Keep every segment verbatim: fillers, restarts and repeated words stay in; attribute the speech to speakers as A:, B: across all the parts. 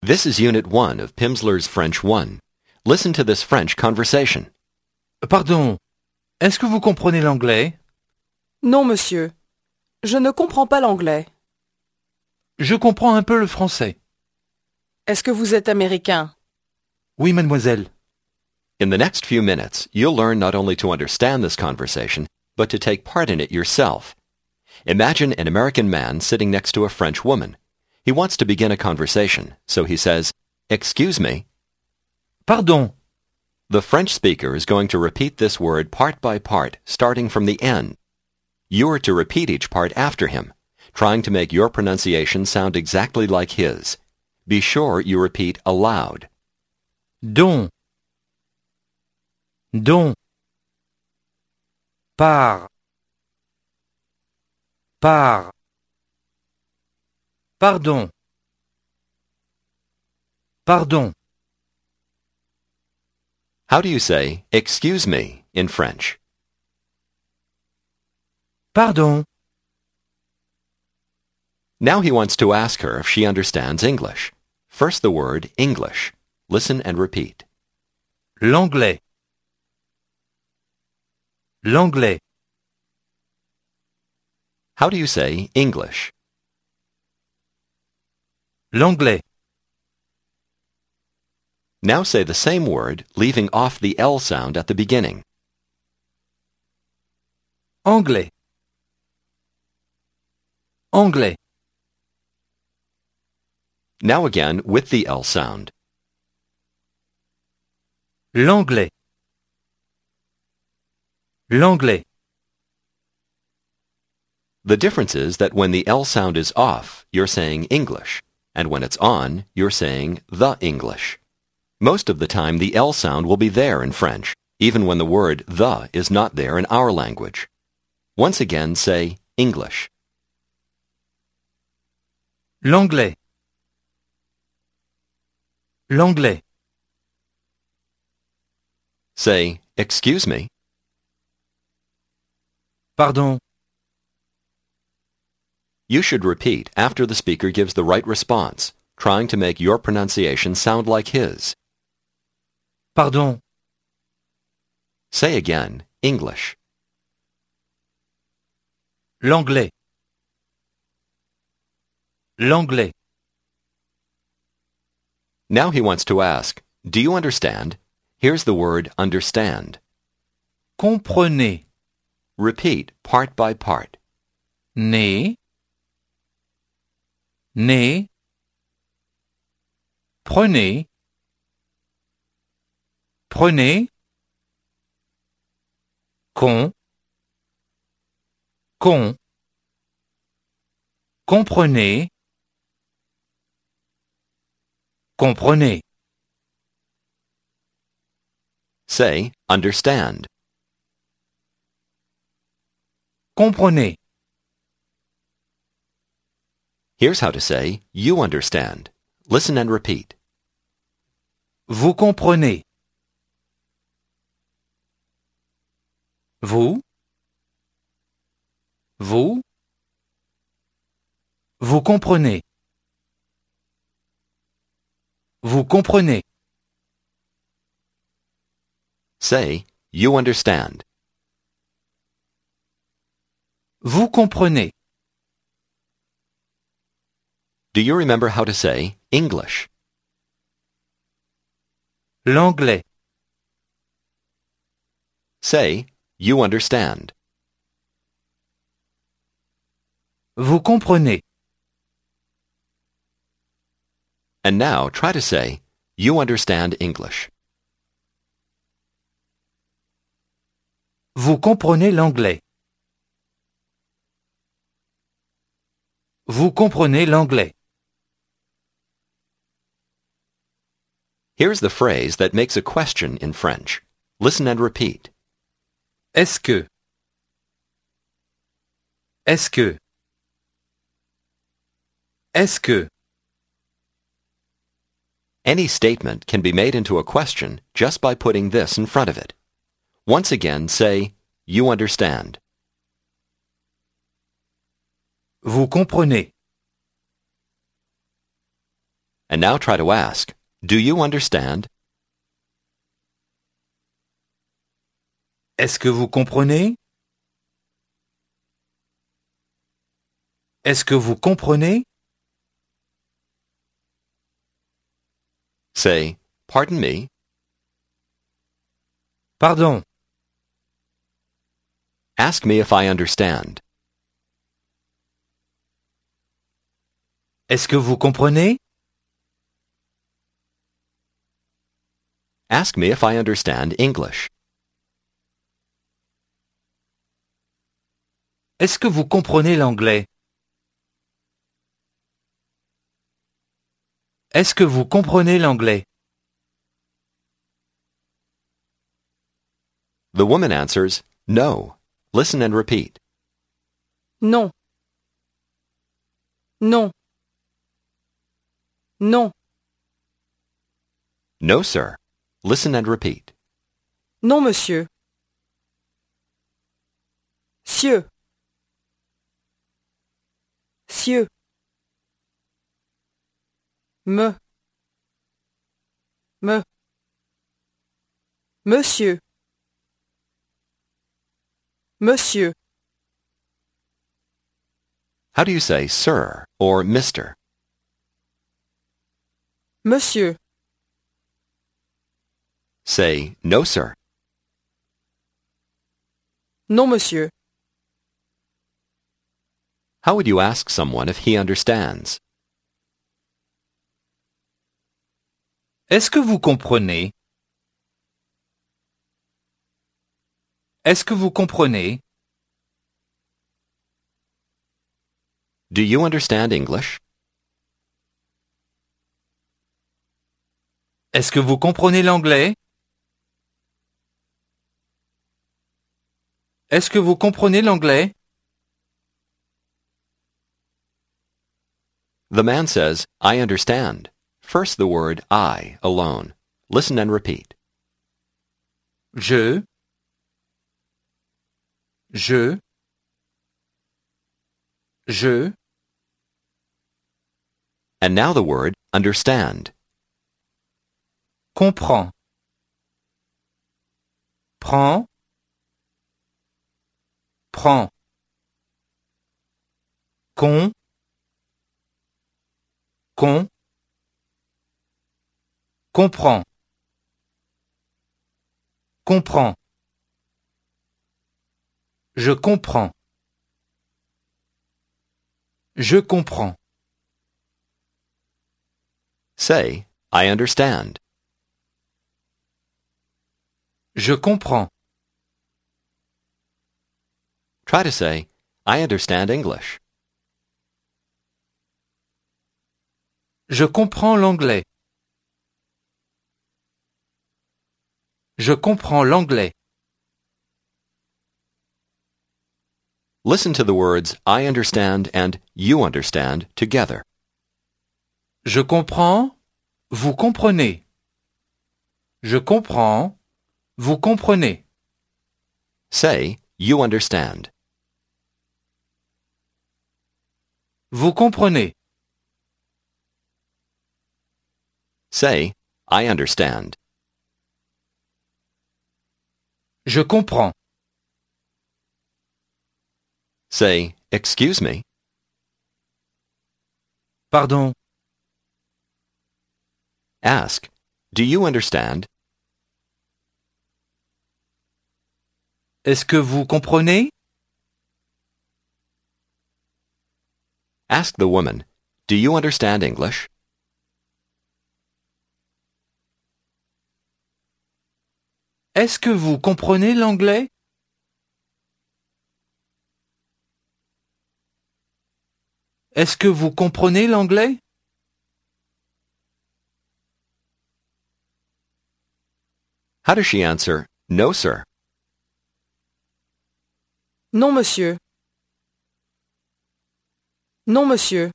A: This is Unit one of Pimsleur's French one. Listen to this French conversation.
B: Pardon, est-ce que vous comprenez l'anglais?
C: Non, monsieur. Je ne comprends pas l'anglais.
B: Je comprends un peu le français.
C: Est-ce que vous êtes américain?
B: Oui, mademoiselle.
A: In the next few minutes, you'll learn not only to understand this conversation, but to take part in it yourself. Imagine an American man sitting next to a French woman. He wants to begin a conversation, so he says, "Excuse me."
B: Pardon.
A: The French speaker is going to repeat this word part by part, starting from the end. You are to repeat each part after him, trying to make your pronunciation sound exactly like his. Be sure you repeat aloud.
B: Don. Don. Par. Par. Pardon. Pardon.
A: How do you say, "Excuse me," in French?
B: Pardon.
A: Now he wants to ask her if she understands English. First the word English. Listen and repeat.
B: L'anglais. L'anglais.
A: How do you say English?
B: L'anglais.
A: Now say the same word, leaving off the L sound at the beginning.
B: Anglais. Anglais.
A: Now again with the L sound.
B: L'anglais. L'anglais.
A: The difference is that when the L sound is off, you're saying English, and when it's on, you're saying the English. Most of the time, the L sound will be there in French, even when the word the is not there in our language. Once again, say English.
B: L'anglais. L'anglais.
A: Say, "Excuse me."
B: Pardon.
A: You should repeat after the speaker gives the right response, trying to make your pronunciation sound like his.
B: Pardon.
A: Say again, English.
B: L'anglais. L'anglais.
A: Now he wants to ask, "Do you understand?" Here's the word understand.
B: Comprenez.
A: Repeat part by part.
B: Né. Né. Prenez. Prenez. Con. Con. Comprenez. Comprenez.
A: Say, understand.
B: Comprenez.
A: Here's how to say, you understand. Listen and repeat.
B: Vous comprenez. Vous. Vous. Vous comprenez. Vous comprenez.
A: Say, you understand.
B: Vous comprenez.
A: Do you remember how to say English?
B: L'anglais.
A: Say, you understand.
B: Vous comprenez.
A: And now try to say, you understand English.
B: Vous comprenez l'anglais. Vous comprenez l'anglais.
A: Here's the phrase that makes a question in French. Listen and repeat.
B: Est-ce que? Est-ce que? Est-ce que?
A: Any statement can be made into a question just by putting this in front of it. Once again, say, you understand.
B: Vous comprenez.
A: And now try to ask, do you understand?
B: Est-ce que vous comprenez? Est-ce que vous comprenez?
A: Say, pardon me.
B: Pardon.
A: Ask me if I understand.
B: Est-ce que vous comprenez?
A: Ask me if I understand English.
B: Est-ce que vous comprenez l'anglais? Est-ce que vous comprenez l'anglais?
A: The woman answers, no. Listen and repeat.
C: Non. Non. Non.
A: No, sir. Listen and repeat.
C: Non, monsieur. Cieux. Cieux. Me. Me. Monsieur. Monsieur.
A: How do you say sir or mister?
C: Monsieur.
A: Say no, sir.
C: Non, monsieur.
A: How would you ask someone if he understands?
B: Est-ce que vous comprenez? Est-ce que vous comprenez?
A: Do you understand English?
B: Est-ce que vous comprenez l'anglais? Est-ce que vous comprenez l'anglais?
A: The man says, I understand. First the word I alone. Listen and repeat.
B: Je. Je. Je.
A: And now the word understand.
B: Comprends. Prends. Prends. Con. Con. Comprends. Comprends. Je comprends. Je comprends.
A: Say, I understand.
B: Je comprends.
A: Try to say, I understand English.
B: Je comprends l'anglais. Je comprends l'anglais.
A: Listen to the words I understand and you understand together.
B: Je comprends, vous comprenez. Je comprends, vous comprenez.
A: Say, you understand.
B: Vous comprenez.
A: Say, I understand.
B: Je comprends.
A: Say, excuse me.
B: Pardon.
A: Ask, do you understand?
B: Est-ce que vous comprenez?
A: Ask the woman, do you understand English?
B: Est-ce que vous comprenez l'anglais? Est-ce que vous comprenez l'anglais?
A: How does she answer, no, sir?
C: Non, monsieur. Non, monsieur.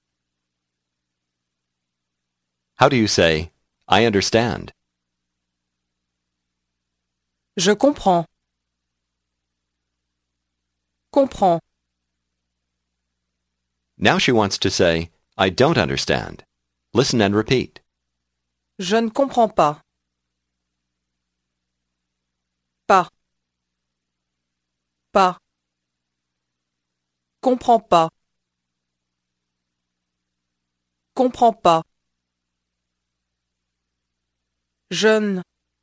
A: How do you say, I understand?
C: Je comprends. Comprends.
A: Now she wants to say, I don't understand. Listen and repeat.
C: Je ne comprends pas. Pas. Pas. Comprends pas. Comprends pas. Jeune.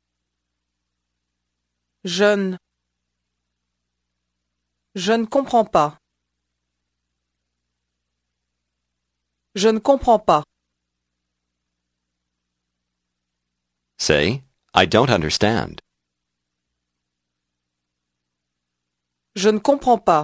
C: Jeune. Je ne comprends pas. Je ne comprends pas.
A: Say, I don't understand.
C: Je ne comprends pas.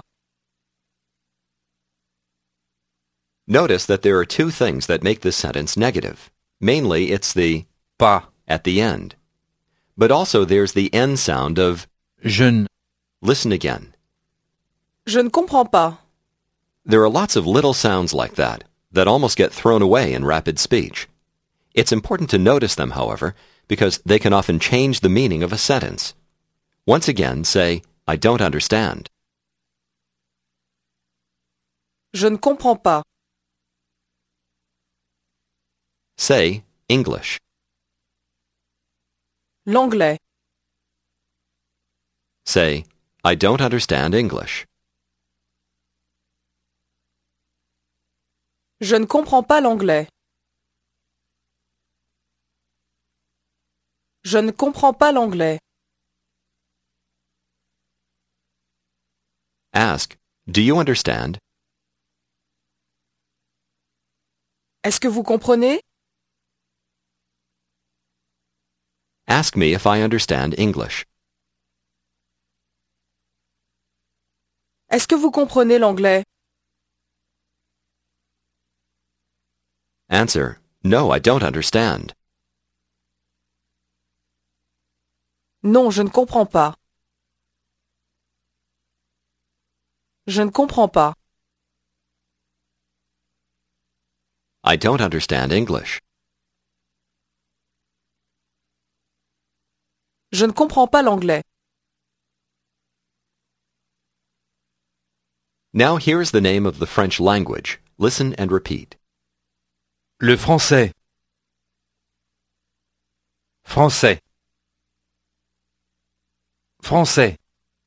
A: Notice that there are two things that make this sentence negative. Mainly, it's the
B: Pas.
A: at the end. But also there's the N sound of
B: Je ne.
A: listen again.
C: Je ne comprends pas.
A: There are lots of little sounds like that that almost get thrown away in rapid speech. It's important to notice them, however, because they can often change the meaning of a sentence. Once again, say, I don't understand.
C: Je ne comprends pas.
A: Say, English.
C: L'anglais.
A: Say, I don't understand English.
C: Je ne comprends pas l'anglais. Je ne comprends pas l'anglais.
A: Ask, do you understand?
C: Est-ce que vous comprenez?
A: Ask me if I understand English.
C: Est-ce que vous comprenez l'anglais?
A: Answer, no, I don't understand.
C: Non, je ne comprends pas. Je ne comprends pas.
A: I don't understand English.
C: Je ne comprends pas l'anglais.
A: Now here's the name of the French language. Listen and repeat.
B: Le français. Français. Français.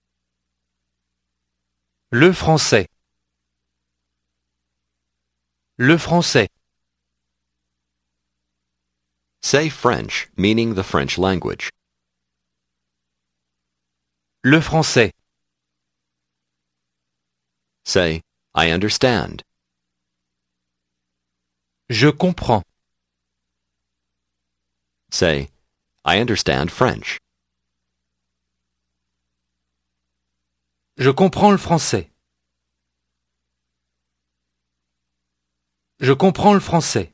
B: Le français. Le français.
A: Say French, meaning the French language.
B: Le français.
A: Say, I understand.
B: Je comprends.
A: Say, I understand French.
B: Je comprends le français. Je comprends le français.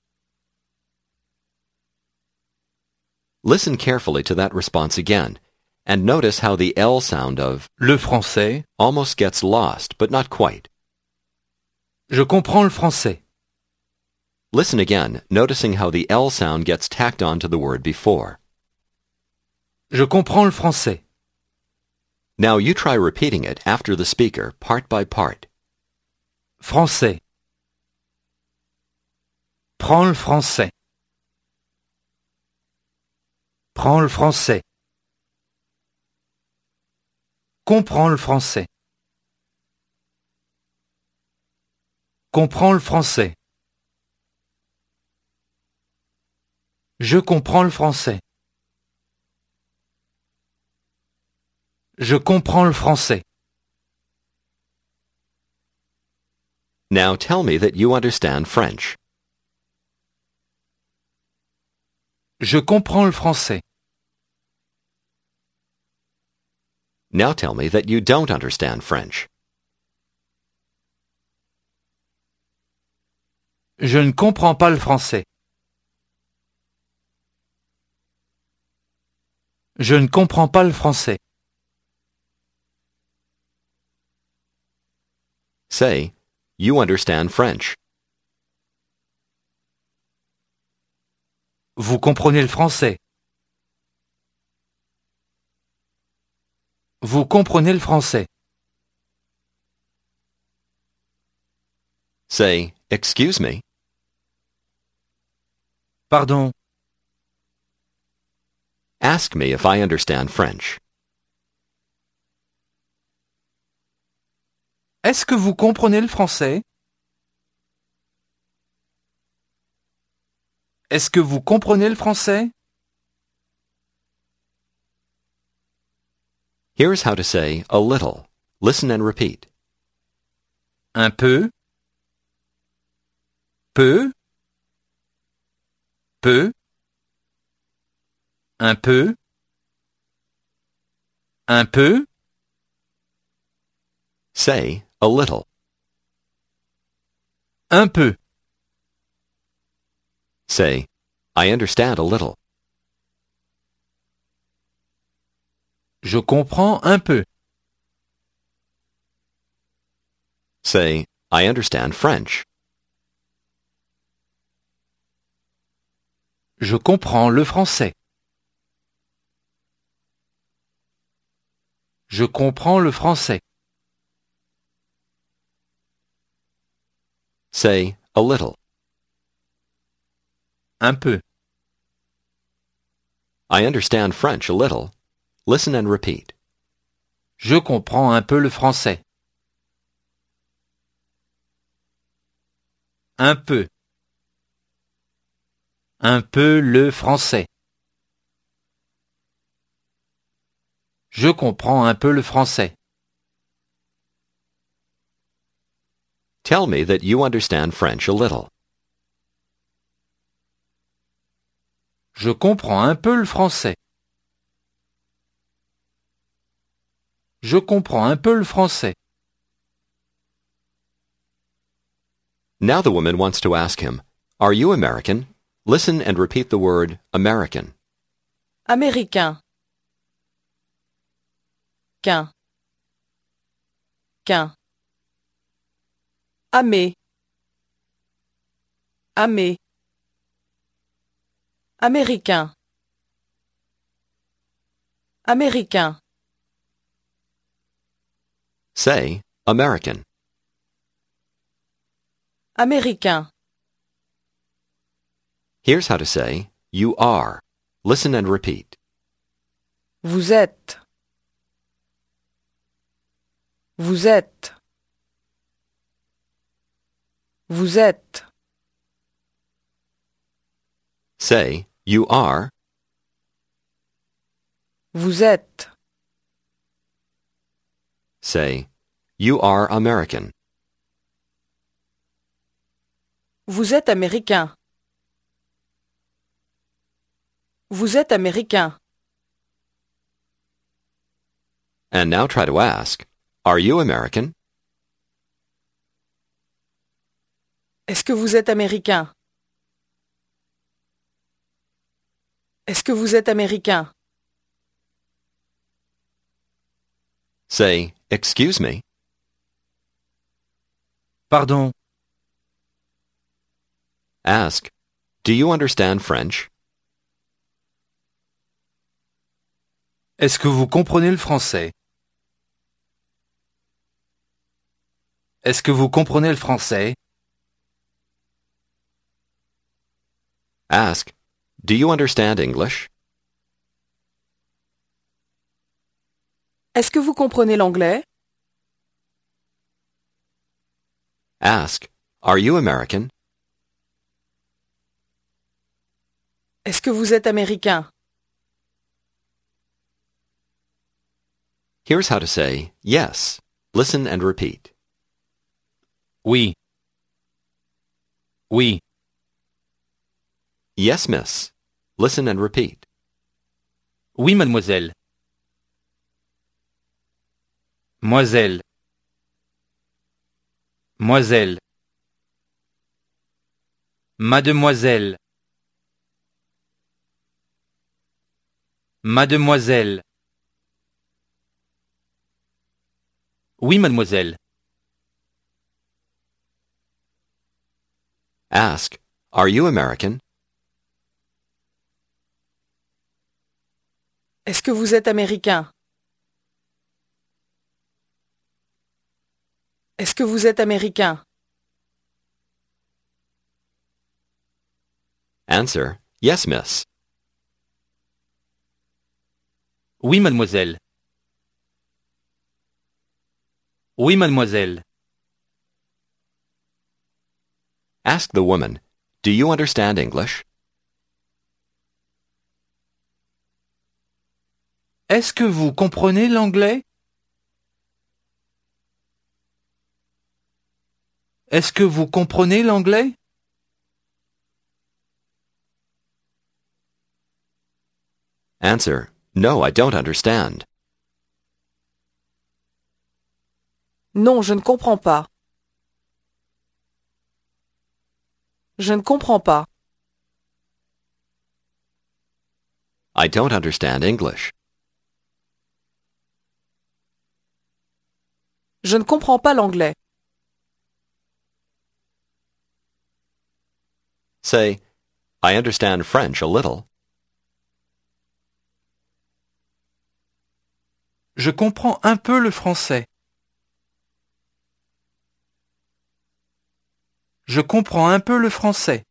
A: Listen carefully to that response again, and notice how the L sound of
B: Le français.
A: almost gets lost, but not quite.
B: Je comprends le français.
A: Listen again, noticing how the L sound gets tacked on to the word before.
B: Je comprends le français.
A: Now you try repeating it after the speaker, part by part.
B: Français. Prends le français. Prends le français. Comprends le français. Comprends le français. Je comprends le français. Je comprends le français.
A: Now tell me that you understand French.
B: Je comprends le français.
A: Now tell me that you don't understand French.
B: Je ne comprends pas le français. Je ne comprends pas le français.
A: Say, you understand French.
B: Vous comprenez le français. Vous comprenez le français.
A: Say, excuse me.
B: Pardon.
A: Ask me if I understand French.
B: Est-ce que vous comprenez le français? Est-ce que vous comprenez le français?
A: Here's how to say a little. Listen and repeat.
B: Un peu. Peu. Peu. Un peu. Un peu.
A: Say a little.
B: Un peu.
A: Say, I understand a little.
B: Je comprends un peu.
A: Say, I understand French.
B: Je comprends le français. Je comprends le français.
A: Say a little.
B: Un peu.
A: I understand French a little. Listen and repeat.
B: Je comprends un peu le français. Un peu. Un peu le français. Je comprends un peu le français.
A: Tell me that you understand French a little.
B: Je comprends un peu le français. Je comprends un peu le français.
A: Now the woman wants to ask him, Are you American? Listen and repeat the word American.
C: Américain. Quin. Quin. Amé. Amé. Américain. Américain.
A: Say American.
C: Américain.
A: Here's how to say you are. Listen and repeat.
C: Vous êtes. Vous êtes. Vous êtes.
A: Say you are.
C: Vous êtes.
A: Say you are American.
C: Vous êtes américain. Vous êtes américain.
A: And now try to ask, Are you American?
C: Est-ce que vous êtes américain? Est-ce que vous êtes américain?
A: Say, Excuse me.
B: Pardon.
A: Ask, Do you understand French?
B: Est-ce que vous comprenez le français? Est-ce que vous comprenez le français?
A: Ask, Do you understand English?
C: Est-ce que vous comprenez l'anglais?
A: Ask, Are you American?
C: Est-ce que vous êtes américain?
A: Here's how to say yes. Listen and repeat.
B: Oui. Oui.
A: Yes, miss. Listen and repeat.
B: Oui, mademoiselle. Moiselle. Moiselle. Mademoiselle. Mademoiselle. Oui, mademoiselle.
A: Ask, Are you American?
C: Est-ce que vous êtes américain? Est-ce que vous êtes américain?
A: Answer, Yes, miss.
B: Oui, mademoiselle. Oui, mademoiselle.
A: Ask the woman, "Do you understand English?"
B: Est-ce que vous comprenez l'anglais? Est-ce que vous comprenez l'anglais?
A: Answer, "No, I don't understand."
C: Non, je ne comprends pas. Je ne comprends pas.
A: I don't understand English.
C: Je ne comprends pas l'anglais.
A: Say, "I understand French a little."
B: Je comprends un peu le français. Je comprends un peu le français.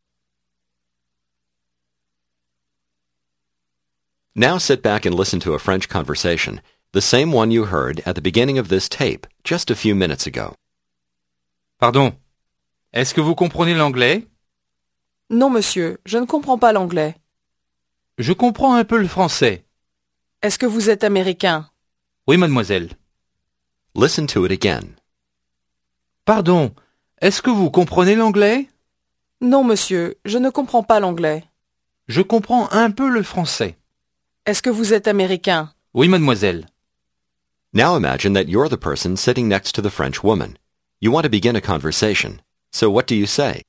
A: Now sit back and listen to a French conversation, the same one you heard at the beginning of this tape just a few minutes ago.
B: Pardon. Est-ce que vous comprenez l'anglais?
C: Non, monsieur, je ne comprends pas l'anglais.
B: Je comprends un peu le français.
C: Est-ce que vous êtes américain?
B: Oui, mademoiselle.
A: Listen to it again.
B: Pardon. Est-ce que vous comprenez l'anglais?
C: Non, monsieur, je ne comprends pas l'anglais.
B: Je comprends un peu le français.
C: Est-ce que vous êtes américain?
B: Oui, mademoiselle.
A: Now imagine that you're the person sitting next to the French woman. You want to begin a conversation. So what do you say?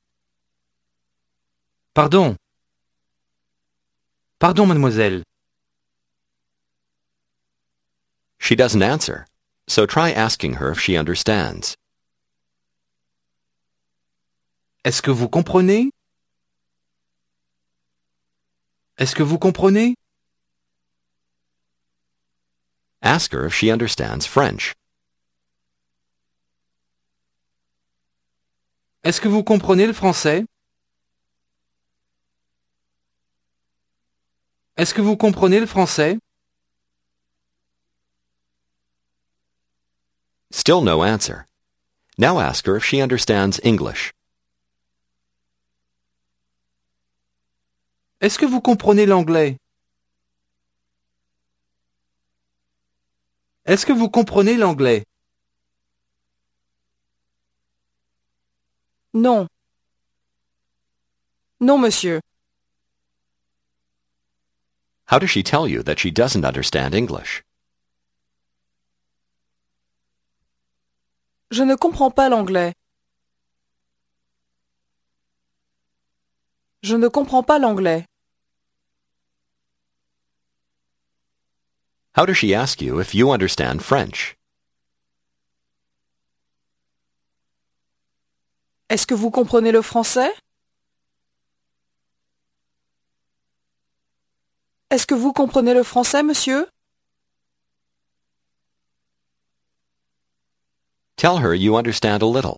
B: Pardon. Pardon, mademoiselle.
A: She doesn't answer. So try asking her if she understands.
B: Est-ce que vous comprenez? Est-ce que vous comprenez?
A: Ask her if she understands French.
B: Est-ce que vous comprenez le français? Est-ce que vous comprenez le français?
A: Still no answer. Now ask her if she understands English.
B: Est-ce que vous comprenez l'anglais? Est-ce que vous comprenez l'anglais?
C: Non. Non, monsieur.
A: How does she tell you that she doesn't understand English?
C: Je ne comprends pas l'anglais. Je ne comprends pas l'anglais.
A: How does she ask you if you understand French?
C: Est-ce que vous comprenez le français? Est-ce que vous comprenez le français, monsieur?
A: Tell her you understand a little.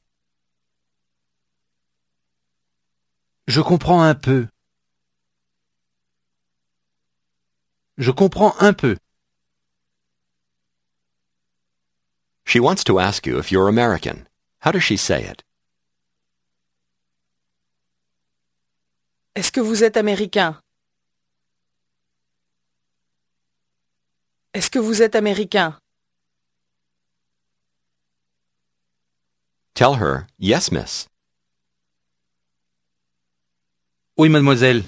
B: Je comprends un peu. Je comprends un peu.
A: She wants to ask you if you're American. How does she say it?
C: Est-ce que vous êtes américain? Est-ce que vous êtes américain?
A: Tell her, "Yes, miss."
B: Oui, mademoiselle.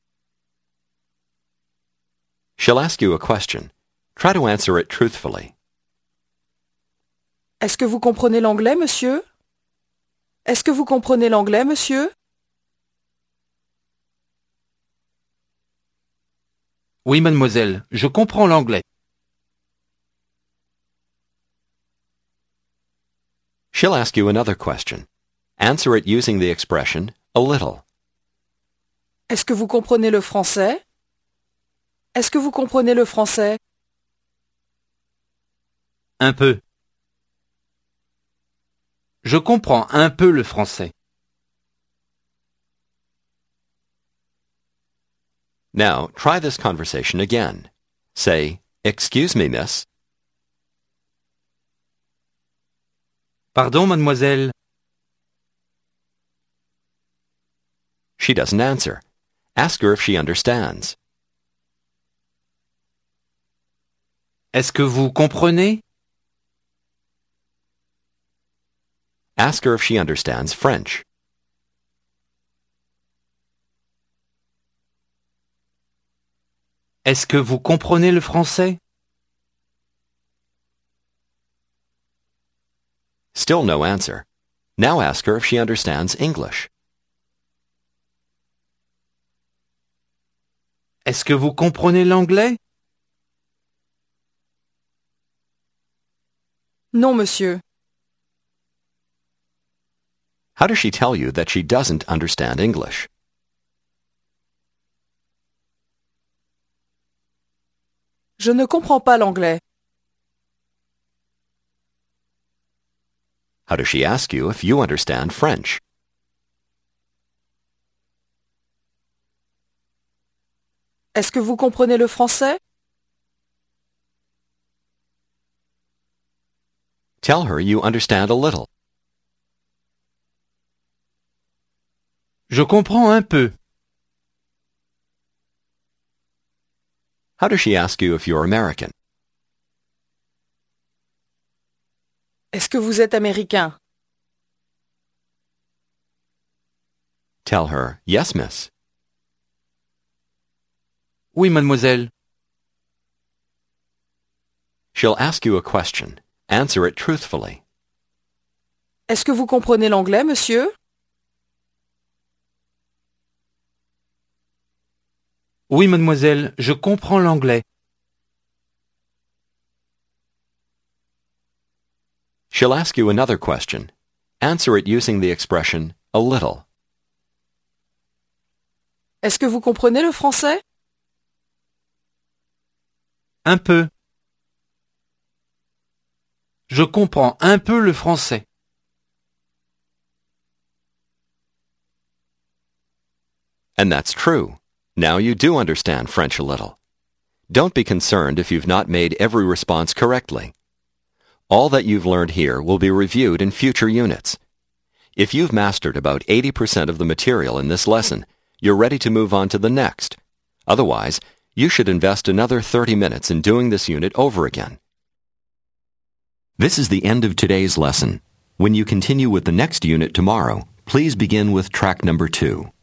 A: She'll ask you a question. Try to answer it truthfully.
C: Est-ce que vous comprenez l'anglais, monsieur? Est-ce que vous comprenez l'anglais, monsieur?
B: Oui, mademoiselle. Je comprends l'anglais.
A: She'll ask you another question. Answer it using the expression a little.
C: Est-ce que vous comprenez le français? Est-ce que vous comprenez le français?
B: Un peu. Je comprends un peu le français.
A: Now, try this conversation again. Say, Excuse me, miss.
B: Pardon, mademoiselle.
A: She doesn't answer. Ask her if she understands.
B: Est-ce que vous comprenez?
A: Ask her if she understands French.
B: Est-ce que vous comprenez le français?
A: Still no answer. Now ask her if she understands English.
B: Est-ce que vous comprenez l'anglais?
C: Non, monsieur.
A: How does she tell you that she doesn't understand English?
C: Je ne comprends pas l'anglais.
A: How does she ask you if you understand French?
C: Est-ce que vous comprenez le français?
A: Tell her you understand a little.
B: Je comprends un peu.
A: How does she ask you if you're American?
C: Est-ce que vous êtes américain?
A: Tell her, yes, miss.
B: Oui, mademoiselle.
A: She'll ask you a question. Answer it truthfully.
C: Est-ce que vous comprenez l'anglais, monsieur?
B: Oui, mademoiselle, je comprends l'anglais.
A: She'll ask you another question. Answer it using the expression a little.
C: Est-ce que vous comprenez le français?
B: Un peu. Je comprends un peu le français.
A: And that's true. Now you do understand French a little. Don't be concerned if you've not made every response correctly. All that you've learned here will be reviewed in future units. If you've mastered about eighty percent of the material in this lesson, you're ready to move on to the next. Otherwise, you should invest another thirty minutes in doing this unit over again. This is the end of today's lesson. When you continue with the next unit tomorrow, please begin with track number two.